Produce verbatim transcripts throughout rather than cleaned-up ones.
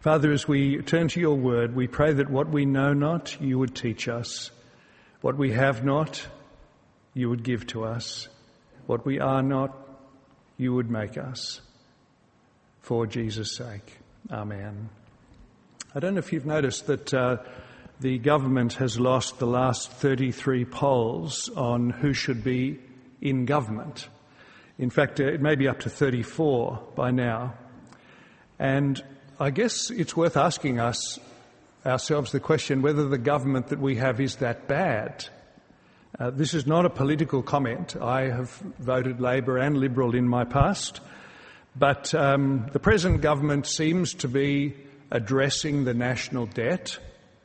Father, as we turn to your word, we pray that what we know not, you would teach us. What we have not, you would give to us. What we are not, you would make us. For Jesus' sake. Amen. I don't know if you've noticed that uh, the government has lost the last thirty-three polls on who should be in government. In fact, uh, it may be up to thirty-four by now. And I guess it's worth asking us ourselves the question whether the government that we have is that bad. Uh, this is not a political comment. I have voted Labor and Liberal in my past, but um, the present government seems to be addressing the national debt.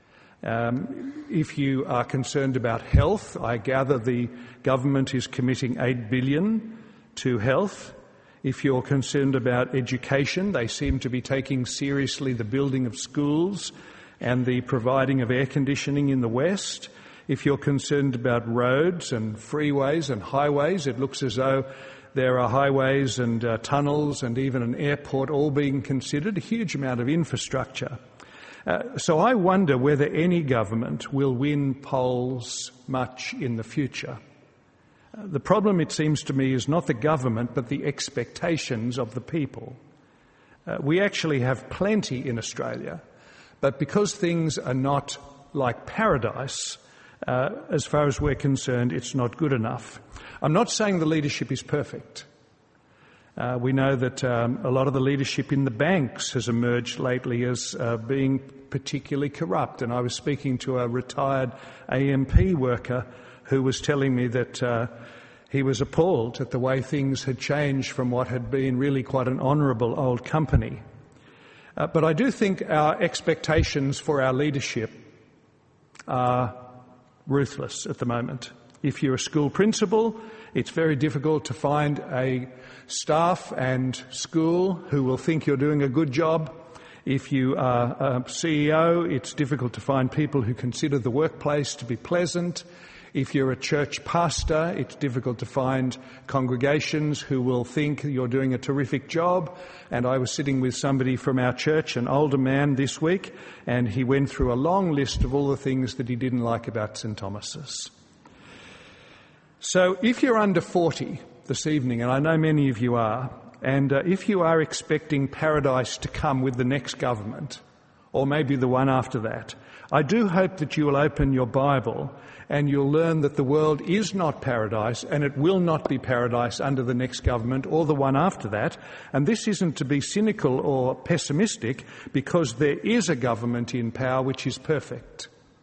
Um, if you are concerned about health, I gather the government is committing eight billion dollars to health. If you're concerned about education, they seem to be taking seriously the building of schools and the providing of air conditioning in the West. If you're concerned about roads and freeways and highways, it looks as though there are highways and uh, tunnels and even an airport all being considered, a huge amount of infrastructure. Uh, so I wonder whether any government will win polls much in the future. Uh, the problem, it seems to me, is not the government, but the expectations of the people. Uh, we actually have plenty in Australia, but because things are not like paradise, uh, as far as we're concerned, it's not good enough. I'm not saying the leadership is perfect. Uh, we know that um, a lot of the leadership in the banks has emerged lately as uh, being particularly corrupt. And I was speaking to a retired A M P worker who was telling me that uh, he was appalled at the way things had changed from what had been really quite an honourable old company. Uh, but I do think our expectations for our leadership are ruthless at the moment. If you're a school principal, it's very difficult to find a staff and school who will think you're doing a good job. If you are a C E O, it's difficult to find people who consider the workplace to be pleasant. If you're a church pastor, it's difficult to find congregations who will think you're doing a terrific job. And I was sitting with somebody from our church, an older man this week, and he went through a long list of all the things that he didn't like about St Thomas's. So if you're under forty this evening, and I know many of you are, and uh, if you are expecting paradise to come with the next government, or maybe the one after that, I do hope that you will open your Bible and you'll learn that the world is not paradise, and it will not be paradise under the next government or the one after that. And this isn't to be cynical or pessimistic, because there is a government in power which is perfect.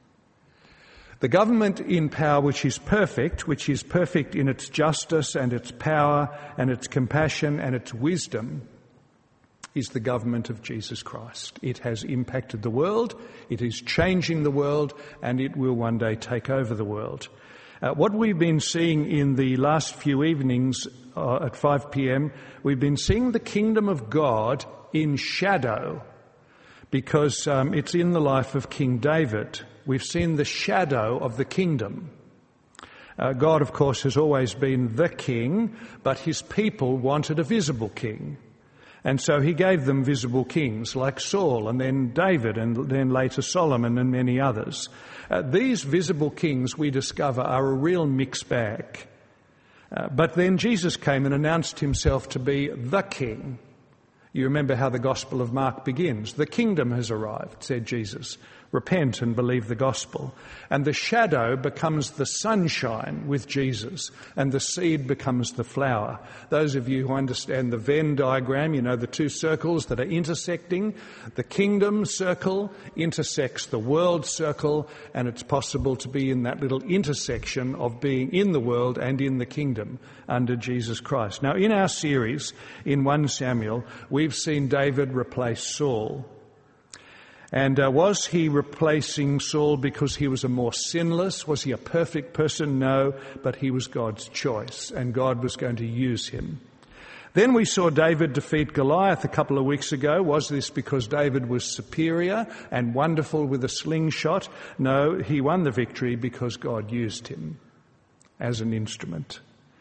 The government in power which is perfect, which is perfect in its justice and its power and its compassion and its wisdom, is the government of Jesus Christ. It has impacted the world, it is changing the world, and it will one day take over the world. Uh, what we've been seeing in the last few evenings uh, at five p.m, we've been seeing the kingdom of God in shadow, because um, it's in the life of King David. We've seen the shadow of the kingdom. Uh, God, of course, has always been the king, but his people wanted a visible king. And so he gave them visible kings like Saul and then David and then later Solomon and many others. Uh, these visible kings, we discover, are a real mixed bag. Uh, but then Jesus came and announced himself to be the king. You remember how the Gospel of Mark begins. The kingdom has arrived, said Jesus. Repent and believe the gospel. And the shadow becomes the sunshine with Jesus, and the seed becomes the flower. Those of you who understand the Venn diagram, you know the two circles that are intersecting. The kingdom circle intersects the world circle, and it's possible to be in that little intersection of being in the world and in the kingdom under Jesus Christ. Now, in our series in First Samuel, we've seen David replace Saul. And uh, was he replacing Saul because he was a more sinless? Was he a perfect person? No, but he was God's choice, and God was going to use him. Then we saw David defeat Goliath a couple of weeks ago. Was this because David was superior and wonderful with a slingshot? No, he won the victory because God used him as an instrument.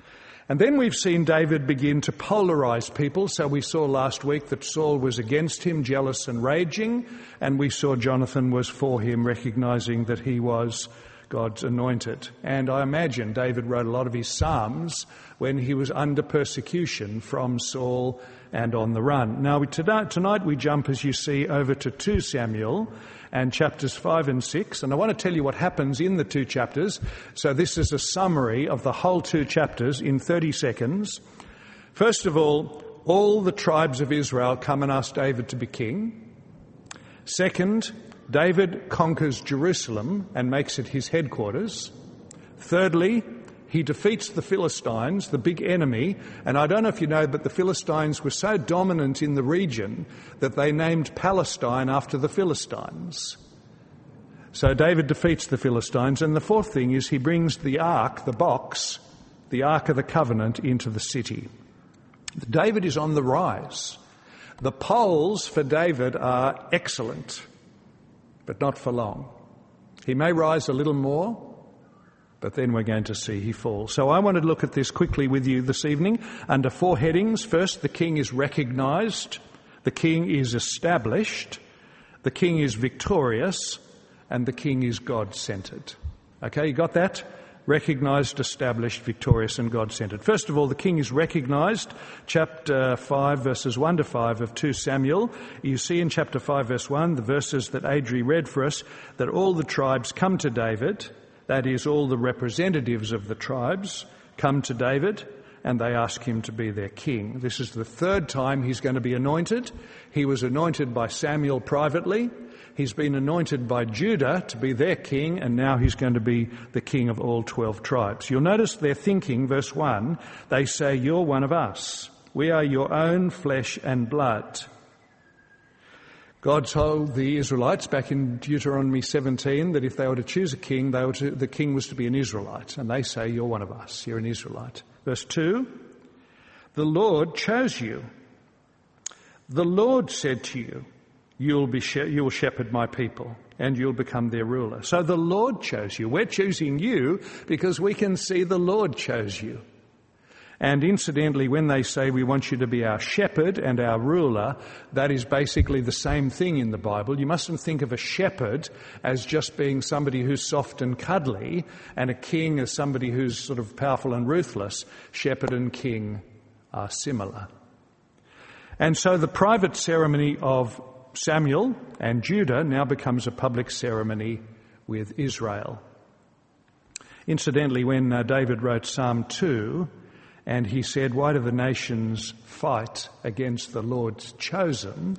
And then we've seen David begin to polarize people. So we saw last week that Saul was against him, jealous and raging, and we saw Jonathan was for him, recognizing that he was God's anointed. And I imagine David wrote a lot of his Psalms when he was under persecution from Saul and on the run. Now, tonight, tonight we jump, as you see, over to Second Samuel and chapters five and six. And I want to tell you what happens in the two chapters. So this is a summary of the whole two chapters in thirty seconds. First of all, all the tribes of Israel come and ask David to be king. Second, David conquers Jerusalem and makes it his headquarters. Thirdly, he defeats the Philistines, the big enemy. And I don't know if you know, but the Philistines were so dominant in the region that they named Palestine after the Philistines. So David defeats the Philistines. And the fourth thing is he brings the ark, the box, the Ark of the Covenant into the city. David is on the rise. The polls for David are excellent, but not for long. He may rise a little more, but then we're going to see he falls. So I want to look at this quickly with you this evening under four headings. First, the king is recognized, the king is established, the king is victorious, and the king is God-centered. Okay, you got that? Recognized, established, victorious, and God-centered. First of all, the king is recognized. Chapter five, verses one to five of Second Samuel. You see in chapter five, verse one, the verses that Adri read for us, that all the tribes come to David. That is, all the representatives of the tribes come to David and they ask him to be their king. This is the third time he's going to be anointed. He was anointed by Samuel privately. He's been anointed by Judah to be their king, and now he's going to be the king of all twelve tribes. You'll notice their thinking, verse one, they say, "You're one of us. We are your own flesh and blood." God told the Israelites back in Deuteronomy seventeen that if they were to choose a king, they were to, the king was to be an Israelite. And they say, "You're one of us. You're an Israelite." Verse two, "The Lord chose you. The Lord said to you, You'll be she- you'll shepherd my people and you'll become their ruler." So the Lord chose you. We're choosing you because we can see the Lord chose you. And incidentally, when they say we want you to be our shepherd and our ruler, that is basically the same thing in the Bible. You mustn't think of a shepherd as just being somebody who's soft and cuddly, and a king as somebody who's sort of powerful and ruthless. Shepherd and king are similar. And so the private ceremony of Samuel and Judah now becomes a public ceremony with Israel. Incidentally, when uh, David wrote Psalm two, and he said, "Why do the nations fight against the Lord's chosen?"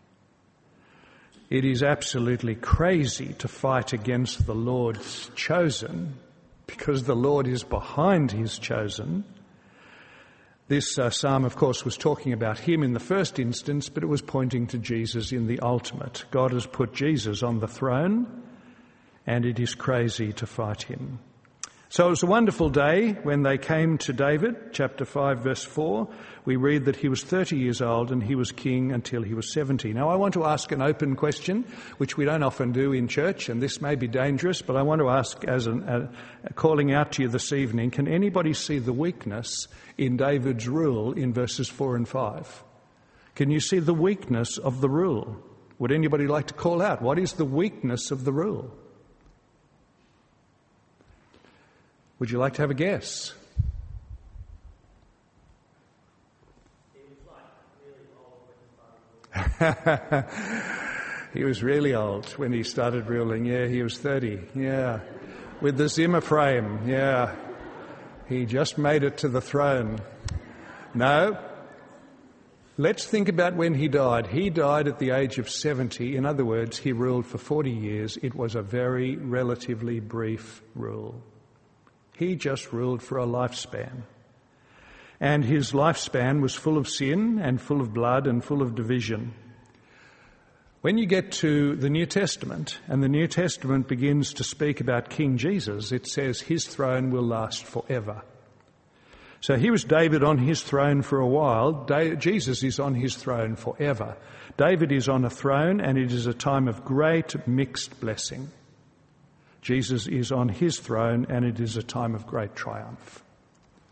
It is absolutely crazy to fight against the Lord's chosen, because the Lord is behind his chosen. This uh, psalm, of course, was talking about him in the first instance, but it was pointing to Jesus in the ultimate. God has put Jesus on the throne, and it is crazy to fight him. So it was a wonderful day when they came to David, chapter five, verse four. We read that he was thirty years old and he was king until he was seventy. Now I want to ask an open question, which we don't often do in church, and this may be dangerous, but I want to ask, as an, a, a calling out to you this evening, can anybody see the weakness in David's rule in verses four and five? Can you see the weakness of the rule? Would anybody like to call out, what is the weakness of the rule? Would you like to have a guess? He was like really old when he started ruling. He was really old when he started ruling. Yeah, he was thirty. Yeah. With the Zimmer frame. Yeah. He just made it to the throne. No. Let's think about when he died. He died at the age of seventy. In other words, he ruled for forty years. It was a very relatively brief rule. He just ruled for a lifespan. And his lifespan was full of sin and full of blood and full of division. When you get to the New Testament, and the New Testament begins to speak about King Jesus, it says his throne will last forever. So here was David on his throne for a while. Da- Jesus is on his throne forever. David is on a throne, and it is a time of great mixed blessing. Jesus is on his throne, and it is a time of great triumph.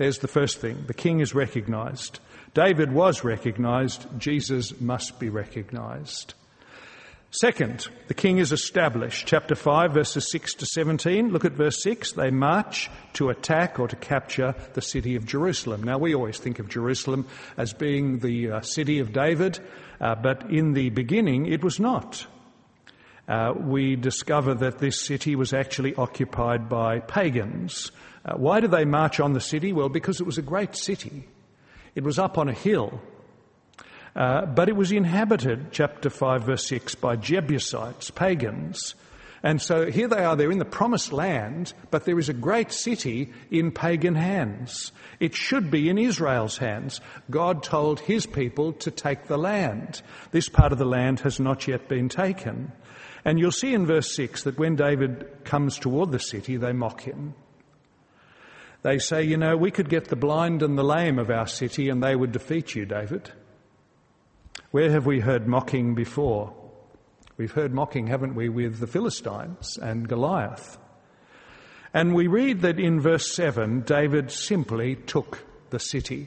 There's the first thing. The king is recognised. David was recognised. Jesus must be recognised. Second, the king is established. Chapter five, verses six to seventeen. Look at verse six. They march to attack or to capture the city of Jerusalem. Now, we always think of Jerusalem as being the uh, city of David, uh, but in the beginning it was not. Uh, we discover that this city was actually occupied by pagans. Uh, why did they march on the city? Well, because it was a great city. It was up on a hill. Uh, but it was inhabited, chapter five, verse six, by Jebusites, pagans. And so here they are, they're in the promised land, but there is a great city in pagan hands. It should be in Israel's hands. God told his people to take the land. This part of the land has not yet been taken. And you'll see in verse six that when David comes toward the city, they mock him. They say, you know, we could get the blind and the lame of our city and they would defeat you, David. Where have we heard mocking before? We've heard mocking, haven't we, with the Philistines and Goliath. And we read that in verse seven, David simply took the city.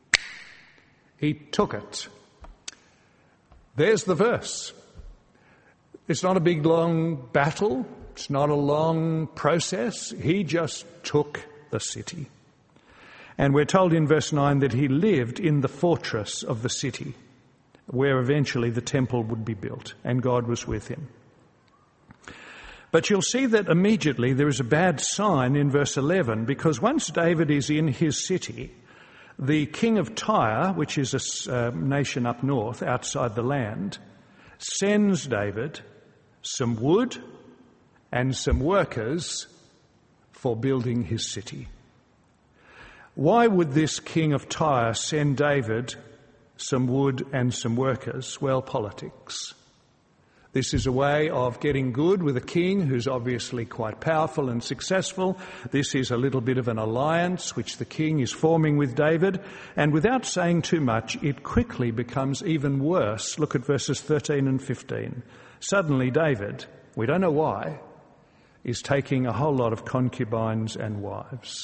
He took it. There's the verse. It's not a big, long battle. It's not a long process. He just took the city. And we're told in verse nine that he lived in the fortress of the city, where eventually the temple would be built, and God was with him. But you'll see that immediately there is a bad sign in verse eleven, because once David is in his city, the king of Tyre, which is a uh, nation up north outside the land, sends David some wood and some workers for building his city. Why would this king of Tyre send David some wood and some workers? Well, politics. This is a way of getting good with a king who's obviously quite powerful and successful. This is a little bit of an alliance which the king is forming with David. And without saying too much, it quickly becomes even worse. Look at verses thirteen and fifteen. Suddenly David, we don't know why, is taking a whole lot of concubines and wives.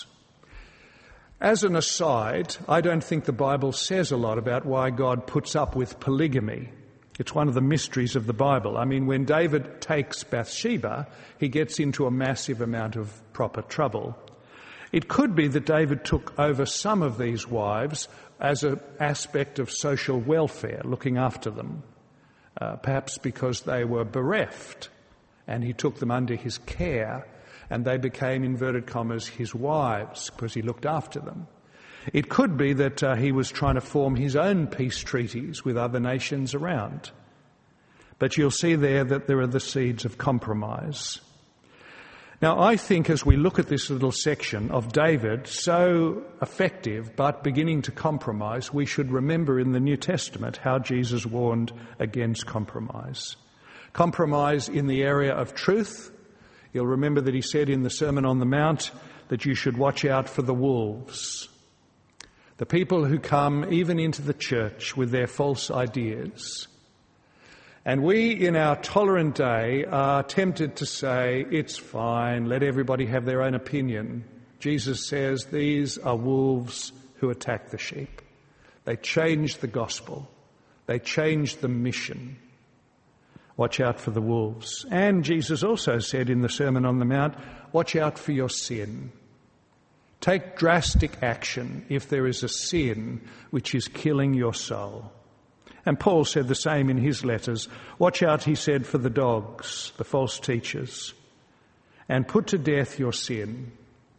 As an aside, I don't think the Bible says a lot about why God puts up with polygamy. It's one of the mysteries of the Bible. I mean, when David takes Bathsheba, he gets into a massive amount of proper trouble. It could be that David took over some of these wives as an aspect of social welfare, looking after them, uh, perhaps because they were bereft, and he took them under his care, and they became, inverted commas, his wives, because he looked after them. It could be that uh, he was trying to form his own peace treaties with other nations around. But you'll see there that there are the seeds of compromise. Now, I think as we look at this little section of David, so effective but beginning to compromise, we should remember in the New Testament how Jesus warned against compromise. Compromise in the area of truth. You'll remember that he said in the Sermon on the Mount that you should watch out for the wolves. The people who come even into the church with their false ideas. And we, in our tolerant day, are tempted to say, it's fine, let everybody have their own opinion. Jesus says these are wolves who attack the sheep. They change the gospel. They change the mission. Watch out for the wolves. And Jesus also said in the Sermon on the Mount, watch out for your sin. Take drastic action if there is a sin which is killing your soul. And Paul said the same in his letters. Watch out, he said, for the dogs, the false teachers, and put to death your sin.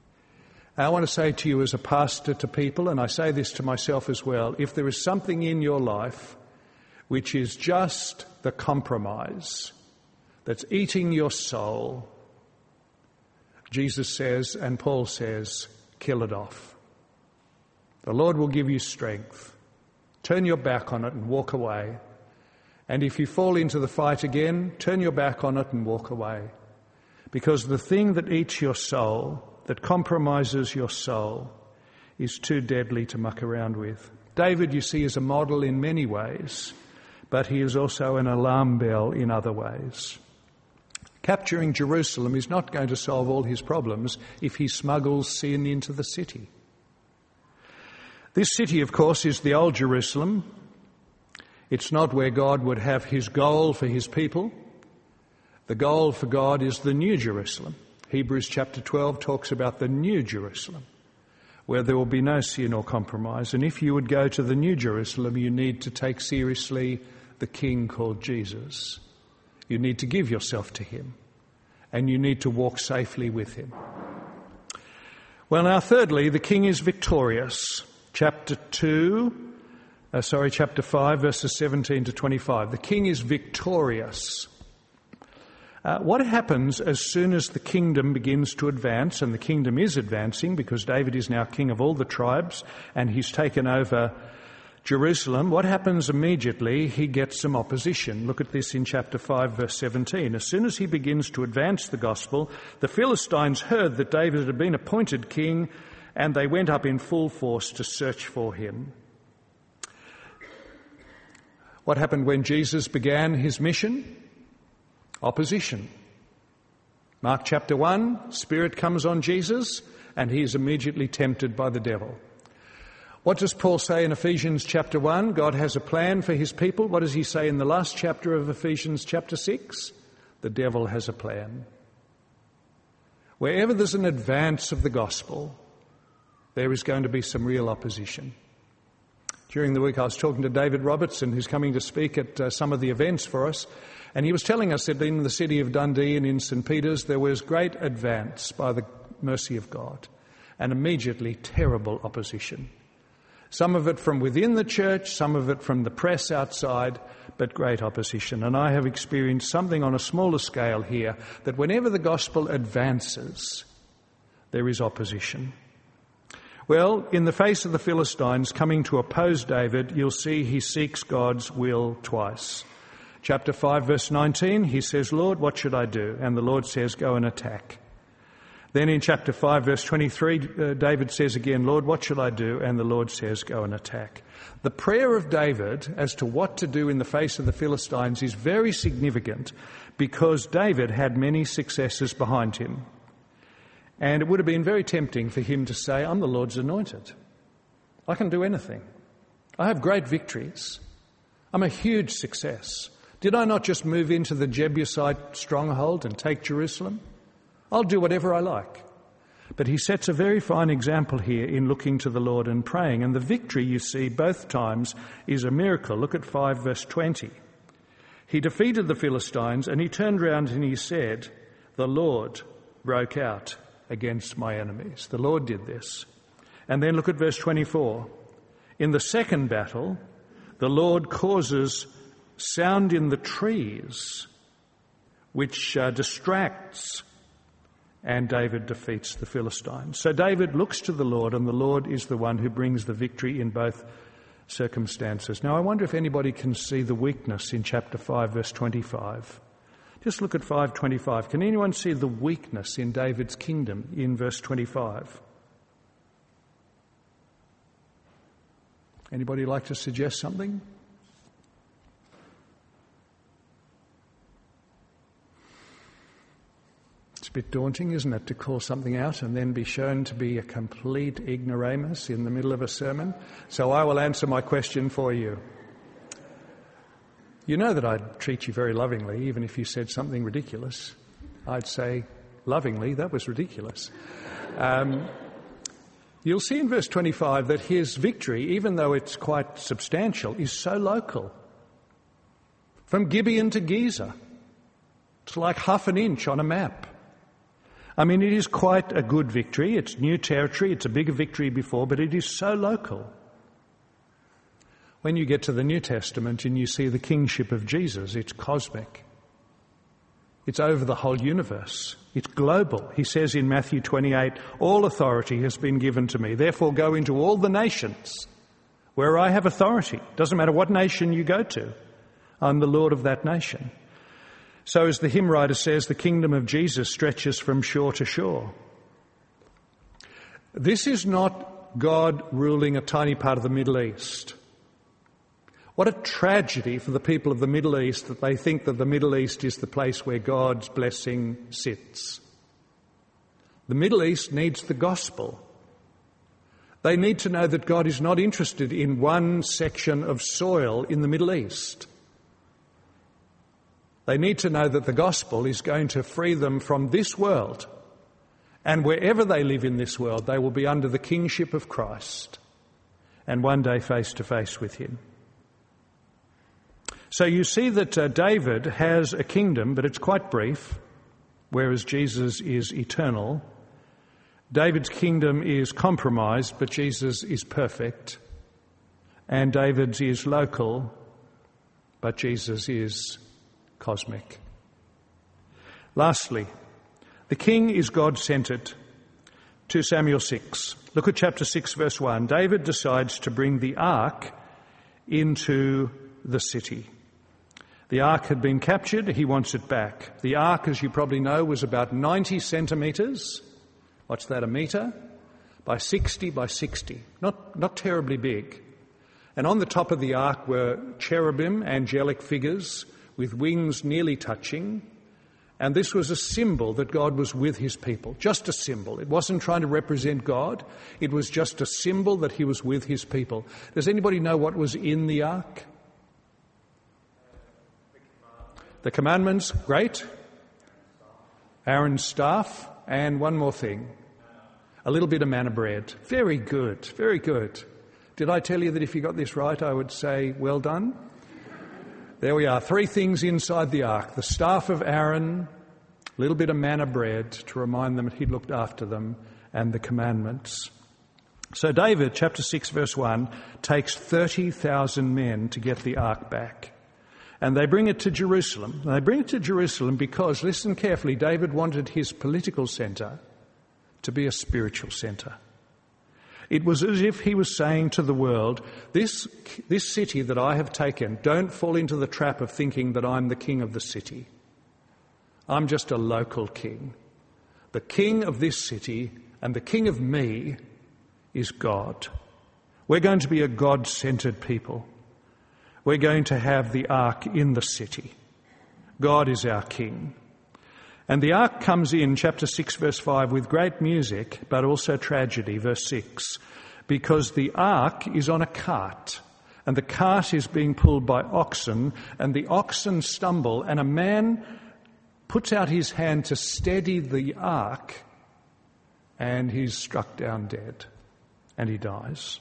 I want to say to you as a pastor to people, and I say this to myself as well, if there is something in your life which is just the compromise that's eating your soul, Jesus says, and Paul says, kill it off. The Lord will give you strength. Turn your back on it and walk away. And if you fall into the fight again, turn your back on it and walk away. Because the thing that eats your soul, that compromises your soul, is too deadly to muck around with. David, you see, is a model in many ways, but he is also an alarm bell in other ways. Capturing Jerusalem is not going to solve all his problems if he smuggles sin into the city. This city, of course, is the Old Jerusalem. It's not where God would have his goal for his people. The goal for God is the New Jerusalem. Hebrews chapter twelve talks about the New Jerusalem, where there will be no sin or compromise. And if you would go to the New Jerusalem, you need to take seriously the King called Jesus. You need to give yourself to him, and you need to walk safely with him. Well, now, thirdly, the King is victorious. Chapter two, uh, sorry, chapter five, verses seventeen to twenty-five. The King is victorious. Uh, what happens as soon as the kingdom begins to advance, and the kingdom is advancing because David is now king of all the tribes and he's taken over Jerusalem, what happens immediately? He gets some opposition. Look at this in chapter five, verse seventeen. As soon as he begins to advance the gospel, the Philistines heard that David had been appointed king, and they went up in full force to search for him. What happened when Jesus began his mission? Opposition. Mark chapter one, Spirit comes on Jesus, and he is immediately tempted by the devil. What does Paul say in Ephesians chapter one? God has a plan for his people. What does he say in the last chapter of Ephesians chapter six? The devil has a plan. Wherever there's an advance of the gospel, there is going to be some real opposition. During the week I was talking to David Robertson, who's coming to speak at uh, some of the events for us, and he was telling us that in the city of Dundee and in St Peter's there was great advance by the mercy of God, and immediately terrible opposition. Some of it from within the church, some of it from the press outside, but great opposition. And I have experienced something on a smaller scale here, that whenever the gospel advances, there is opposition. Well, in the face of the Philistines coming to oppose David, you'll see he seeks God's will twice. Chapter five, verse nineteen, he says, Lord, what should I do? And the Lord says, go and attack. Then in chapter five, verse twenty-three, uh, David says again, Lord, what should I do? And the Lord says, go and attack. The prayer of David as to what to do in the face of the Philistines is very significant, because David had many successes behind him. And it would have been very tempting for him to say, I'm the Lord's anointed. I can do anything. I have great victories. I'm a huge success. Did I not just move into the Jebusite stronghold and take Jerusalem? I'll do whatever I like. But he sets a very fine example here in looking to the Lord and praying. And the victory, you see, both times is a miracle. Look at five, verse twenty. He defeated the Philistines, and he turned round and he said, the Lord broke out against my enemies. The Lord did this. And then look at verse twenty-four. In the second battle, the Lord causes sound in the trees, which uh, distracts, and David defeats the Philistines. So David looks to the Lord, and the Lord is the one who brings the victory in both circumstances. Now, I wonder if anybody can see the weakness in chapter five, verse twenty-five. Just look at five twenty-five. Can anyone see the weakness in David's kingdom in verse twenty-five? Anybody like to suggest something? It's a bit daunting, isn't it, to call something out and then be shown to be a complete ignoramus in the middle of a sermon? So I will answer my question for you. You know that I'd treat you very lovingly, even if you said something ridiculous. I'd say, lovingly, that was ridiculous. Um, you'll see in verse twenty-five that his victory, even though it's quite substantial, is so local. From Gibeon to Gezer. It's like half an inch on a map. I mean, it is quite a good victory. It's new territory. It's a bigger victory before, but it is so local. When you get to the New Testament and you see the kingship of Jesus, it's cosmic. It's over the whole universe. It's global. He says in Matthew twenty-eight, all authority has been given to me. Therefore go into all the nations where I have authority. Doesn't matter what nation you go to. I'm the Lord of that nation. So as the hymn writer says, the kingdom of Jesus stretches from shore to shore. This is not God ruling a tiny part of the Middle East. What a tragedy for the people of the Middle East that they think that the Middle East is the place where God's blessing sits. The Middle East needs the gospel. They need to know that God is not interested in one section of soil in the Middle East. They need to know that the gospel is going to free them from this world, and wherever they live in this world, they will be under the kingship of Christ and one day face to face with him. So you see that uh, David has a kingdom, but it's quite brief, whereas Jesus is eternal. David's kingdom is compromised, but Jesus is perfect. And David's is local, but Jesus is cosmic. Lastly, the king is God-centred. Second Samuel six. Look at chapter six, verse one. David decides to bring the ark into the city. The ark had been captured. He wants it back. The ark, as you probably know, was about ninety centimetres. What's that, a metre? By sixty by sixty. Not, not terribly big. And on the top of the ark were cherubim, angelic figures, with wings nearly touching. And this was a symbol that God was with his people. Just a symbol. It wasn't trying to represent God. It was just a symbol that he was with his people. Does anybody know what was in the ark? The commandments, great. Aaron's staff, and one more thing. A little bit of manna bread. Very good, very good. Did I tell you that if you got this right, I would say, well done? There we are, three things inside the ark. The staff of Aaron, a little bit of manna bread to remind them that he'd looked after them, and the commandments. So David, chapter six, verse one, takes thirty thousand men to get the ark back. And they bring it to Jerusalem. And they bring it to Jerusalem because, listen carefully, David wanted his political centre to be a spiritual centre. It was as if he was saying to the world, this, this city that I have taken, don't fall into the trap of thinking that I'm the king of the city. I'm just a local king. The king of this city and the king of me is God. We're going to be a God-centred people. We're going to have the ark in the city. God is our king. And the ark comes in, chapter six, verse five, with great music, but also tragedy, verse six, because the ark is on a cart, and the cart is being pulled by oxen, and the oxen stumble, and a man puts out his hand to steady the ark, and he's struck down dead, and he dies.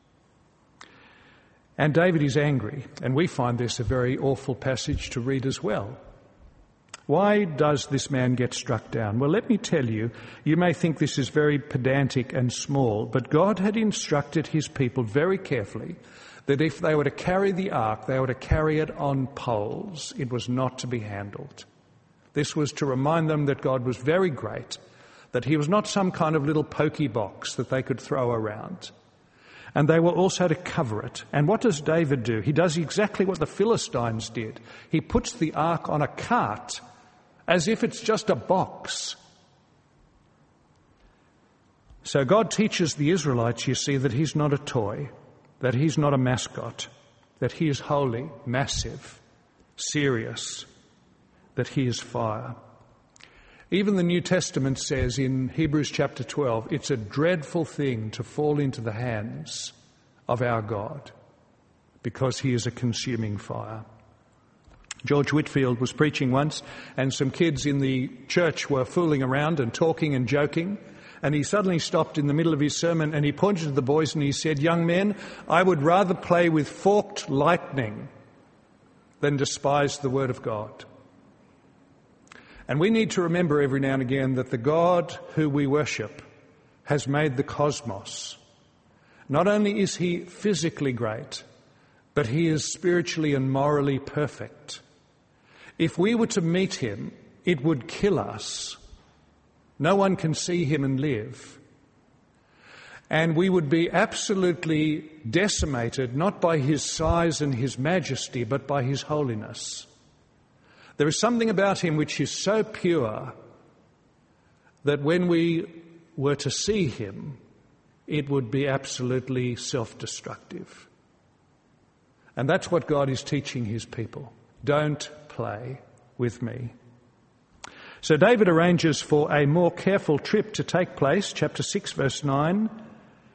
And David is angry, and we find this a very awful passage to read as well. Why does this man get struck down? Well, let me tell you, you may think this is very pedantic and small, but God had instructed his people very carefully that if they were to carry the ark, they were to carry it on poles. It was not to be handled. This was to remind them that God was very great, that he was not some kind of little pokey box that they could throw around. And they were also to cover it. And what does David do? He does exactly what the Philistines did. He puts the ark on a cart as if it's just a box. So God teaches the Israelites, you see, that he's not a toy, that he's not a mascot, that he is holy, massive, serious, that he is fire. Even the New Testament says in Hebrews chapter twelve, it's a dreadful thing to fall into the hands of our God because he is a consuming fire. George Whitfield was preaching once, and some kids in the church were fooling around and talking and joking, and he suddenly stopped in the middle of his sermon and he pointed to the boys and he said, "Young men, I would rather play with forked lightning than despise the word of God." And we need to remember every now and again that the God who we worship has made the cosmos. Not only is he physically great, but he is spiritually and morally perfect. If we were to meet him, it would kill us. No one can see him and live. And we would be absolutely decimated, not by his size and his majesty, but by his holiness. There is something about him which is so pure that when we were to see him, it would be absolutely self-destructive. And that's what God is teaching his people. Don't play with me. So David arranges for a more careful trip to take place, chapter six, verse nine,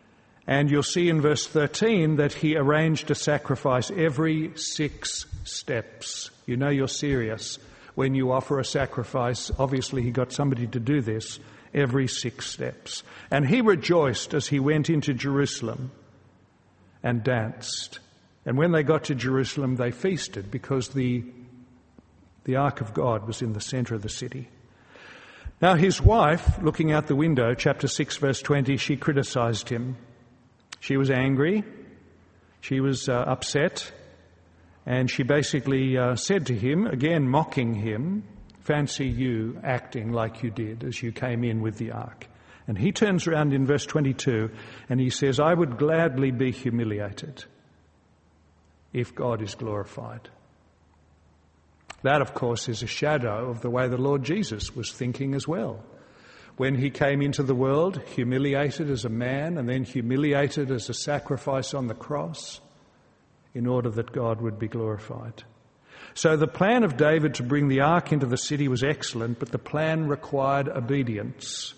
And you'll see in verse thirteen that he arranged a sacrifice every six steps. You know you're serious when you offer a sacrifice. Obviously he got somebody to do this every six steps. And he rejoiced as he went into Jerusalem and danced. And when they got to Jerusalem, they feasted because the, the Ark of God was in the centre of the city. Now his wife, looking out the window, chapter six, verse twenty, she criticised him. She was angry. She was uh, upset. And she basically uh, said to him, again mocking him, "Fancy you acting like you did as you came in with the ark." And he turns around in verse twenty-two and he says, "I would gladly be humiliated if God is glorified." That, of course, is a shadow of the way the Lord Jesus was thinking as well. When he came into the world, humiliated as a man and then humiliated as a sacrifice on the cross in order that God would be glorified. So the plan of David to bring the ark into the city was excellent, but the plan required obedience.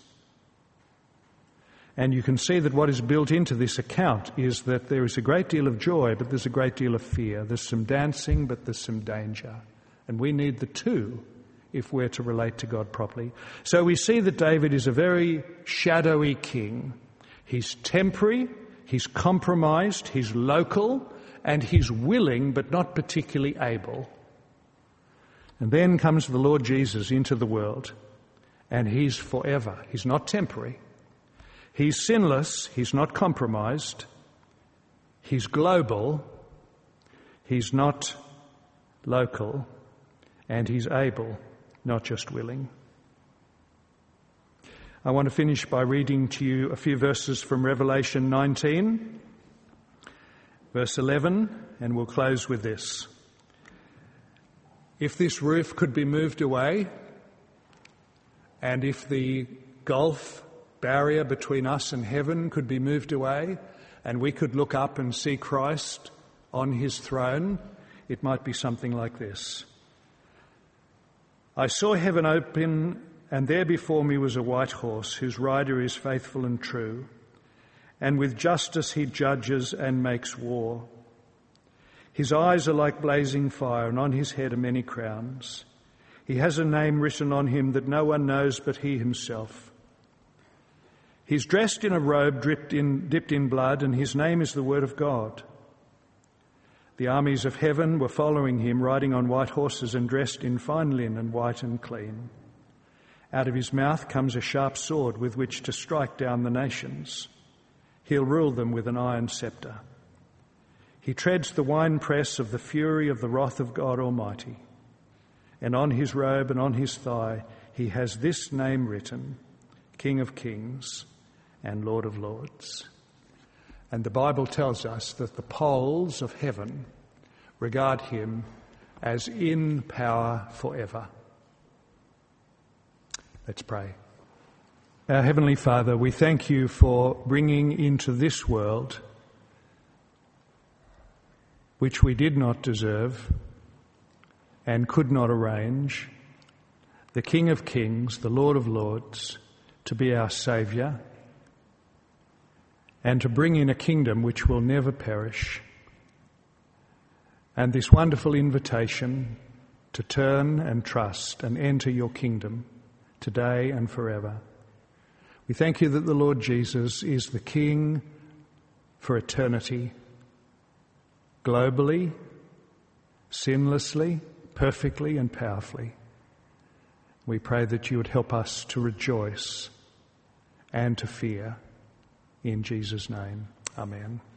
And you can see that what is built into this account is that there is a great deal of joy, but there's a great deal of fear. There's some dancing, but there's some danger. And we need the two if we're to relate to God properly. So we see that David is a very shadowy king. He's temporary, he's compromised, he's local, and he's willing but not particularly able. And then comes the Lord Jesus into the world, and he's forever. He's not temporary. He's sinless, he's not compromised, he's global, he's not local, and he's able, not just willing. I want to finish by reading to you a few verses from Revelation nineteen, verse eleven, and we'll close with this. If this roof could be moved away, and if the gulf barrier between us and heaven could be moved away, and we could look up and see Christ on his throne, it might be something like this. I saw heaven open, and there before me was a white horse, whose rider is faithful and true, and with justice he judges and makes war. His eyes are like blazing fire, and on his head are many crowns. He has a name written on him that no one knows but he himself. He's dressed in a robe dipped in, dipped in blood, and his name is the Word of God. The armies of heaven were following him, riding on white horses and dressed in fine linen, white and clean. Out of his mouth comes a sharp sword with which to strike down the nations. He'll rule them with an iron scepter. He treads the winepress of the fury of the wrath of God Almighty. And on his robe and on his thigh he has this name written, King of Kings and Lord of Lords. And the Bible tells us that the poles of heaven regard him as in power forever. Let's pray. Our Heavenly Father, we thank you for bringing into this world, which we did not deserve and could not arrange, the King of Kings, the Lord of Lords, to be our Saviour, and to bring in a kingdom which will never perish. And this wonderful invitation to turn and trust and enter your kingdom today and forever. We thank you that the Lord Jesus is the King for eternity, globally, sinlessly, perfectly and powerfully. We pray that you would help us to rejoice and to fear. In Jesus' name, amen.